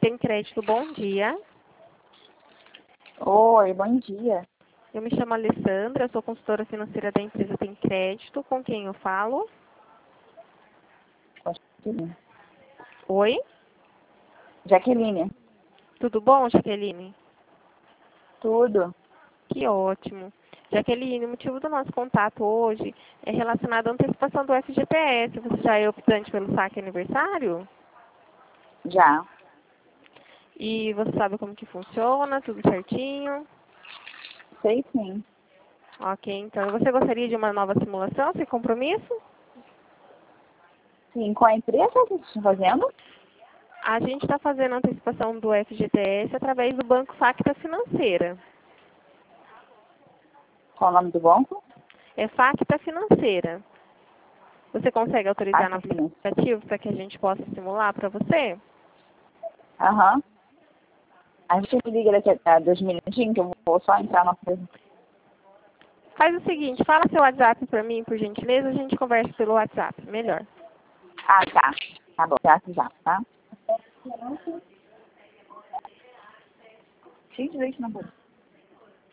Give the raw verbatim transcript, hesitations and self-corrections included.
Tem Crédito, bom dia. Oi, bom dia. Eu me chamo Alessandra, sou consultora financeira da empresa Tem Crédito. Com quem eu falo? Jaqueline. Oi? Jaqueline. Tudo bom, Jaqueline? Tudo. Que ótimo. Jaqueline, o motivo do nosso contato hoje é relacionado à antecipação do F G T S. Você já é optante pelo saque aniversário? Já. E você sabe como que funciona, tudo certinho? Sei sim. Ok, então você gostaria de uma nova simulação, sem compromisso? Sim, qual a empresa que vocês estão fazendo? A gente está fazendo a antecipação do F G T S através do Banco Facta Financeira. Qual o nome do banco? É Facta Financeira. Você consegue autorizar no Facta Financeira. aplicativo para que a gente possa simular para você? Aham. A gente me liga daqui a dois minutinhos que eu vou só entrar na coisa. Faz o seguinte, fala seu WhatsApp para mim, por gentileza, a gente conversa pelo WhatsApp. Melhor. Ah, tá. Tá bom. Já, já, tá? Cheio de leite na boca.